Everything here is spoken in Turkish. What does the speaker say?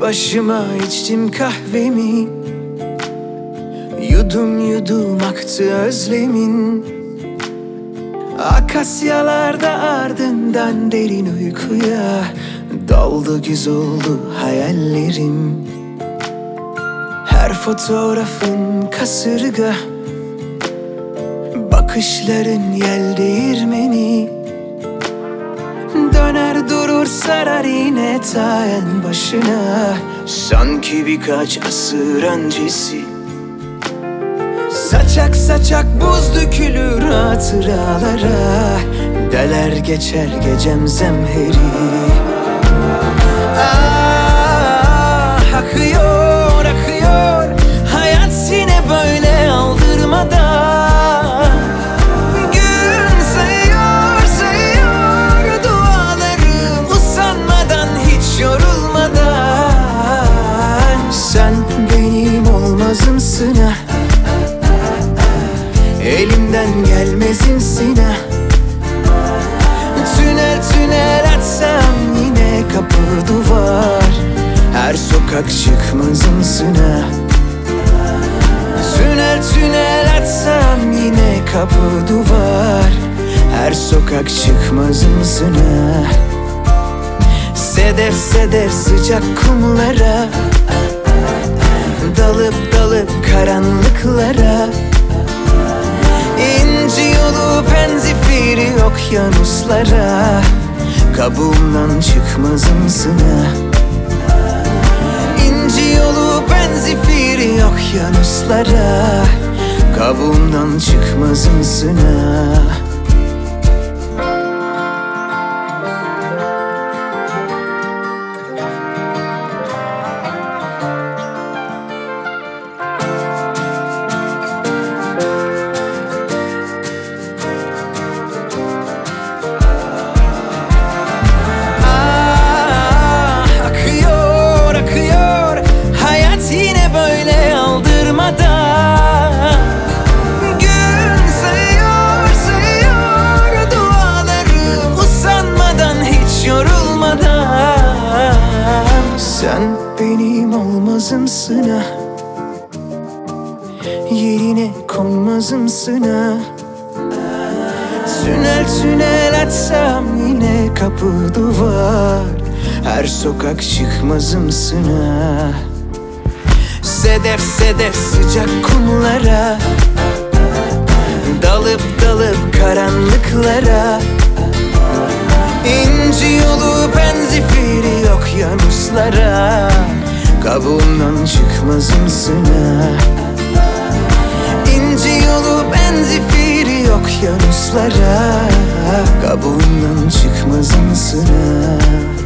başıma içtim kahvemi. Yudum yudum aktı özlemin. Akasyalarda ardından derin uykuya daldı, güz oldu hayallerim. Her fotoğrafın kasırga, bakışların yel değirmeni. Döner durur sarar yine ta en başına, sanki birkaç asır öncesi. Saçak saçak buz dökülür hatıralara, deler geçer gecem zemheri. Ah, akıyor akıyor hayat yine böyle aldırmadan. Gün sayıyor sayıyor dualarım, usanmadan hiç yorulmadan. Sen benim olmazımsın ha, elimden gelmezimsin ha. Tünel tünel açsam yine kapı duvar, her sokak çıkmazımsın ha. Tünel tünel açsam yine kapı duvar, her sokak çıkmazımsın ha. Sedef sedef sıcak kumlara, dalıp dalıp karanlıklara. İnci yolu penzifiri okyanuslara, kabuğumdan çıkmazımsın ha. İnci yolu penzifiri okyanuslara, kabuğumdan çıkmazımsın ha. Gün sayıyor sayıyor dualarım, usanmadan hiç yorulmadan. Sen benim olmazımsın ha, yerine konmazımsın ha. Tünel tünel açsam yine kapı duvar, her sokak çıkmazımsın ha. Sedef sedef sıcak kumlara, dalıp dalıp karanlıklara. İnci yolu penzifiri okyanuslara, kabuğumdan çıkmazımsın ha. İnci yolu penzifiri okyanuslara, kabuğumdan çıkmazımsın ha.